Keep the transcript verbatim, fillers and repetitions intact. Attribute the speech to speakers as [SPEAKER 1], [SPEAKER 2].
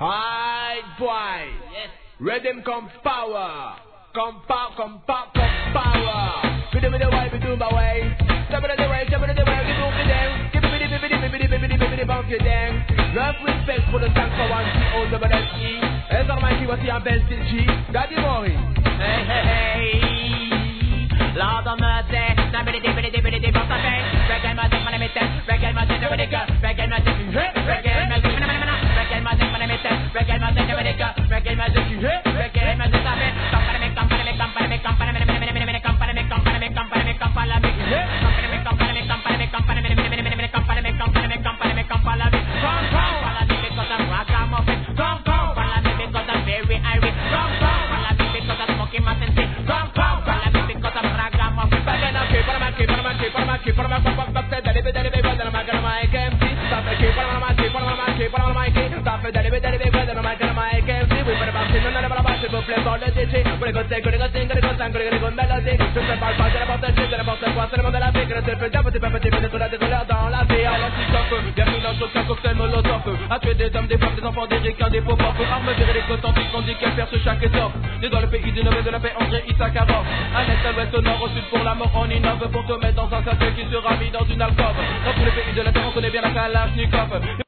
[SPEAKER 1] Alright, boy.
[SPEAKER 2] Yes.
[SPEAKER 1] Rhythm come power. Come power, come power, come power. We do me the way, we do my way. Jump it the way, jump it the way, give me the dang. Give me the bibbidi bibbidi bibbidi bibbidi bump your dang. Love respect for the tank for one T O double S E. Et Almighty voici un bel style G. Daddy Mori.
[SPEAKER 2] Hey, hey, hey. Lord of mercy. Bibbidi bibbidi bibbidi bibbidi bump the bang. Reggae music, my name is Ted. Reggae music, never the girl. Reggae music, reggae music, mana mana mana. Reggae music, my name is Ted. Reggae music, never the girl. Reggae music, reggae music, stop it. Company me, company me, company me, company me, company me, company me, company me, company me, company me, company me, company me, company me, company me, company me, company me, company me, company me, company me, company me. Come, come, follow me because I'm ragamuffin. Come, come, follow me because I'm very Irish. Come, come, follow me because I'm smoking my sense. Come, come, follow me because I'm ragamuffin.
[SPEAKER 1] Again, I'm keep on my keep on my keep on my keep on my pop pop pop. Daddy, daddy, daddy, daddy, I'm gonna make M C. Stop it, keep on my keep on my keep on my keep. Stop it, daddy, daddy, daddy, daddy, I'm gonna make M C. We better bounce in on the ball, s'il vous plaît, pour le D J. Gonna go take, gonna go sing, gonna go sang, gonna go mélodie. Je ne parle pas de n'importe qui, de n'importe quoi, c'est le monde de la vie. Que ne se fait d'un petit peu petit peu de tout la découleur dans la vie. Alors si t'en peux, bienvenue dans le show, qu'un cocktail molotov. A tuer des hommes, des femmes, des enfants, des ricains, des faux pop. Armes virées, des authentiques, on dit qu'elle perce chaque étoffe. Né dans le pays du Nobel de la paix, André Issakharov. À l'est, à l'ouest, au nord, au sud, pour la mort, on innove. Pour te mettre dans un sachet qui sera mis dans une alcôve. Dans tous les pays de la terre, on connaît bien la Kalachnikov.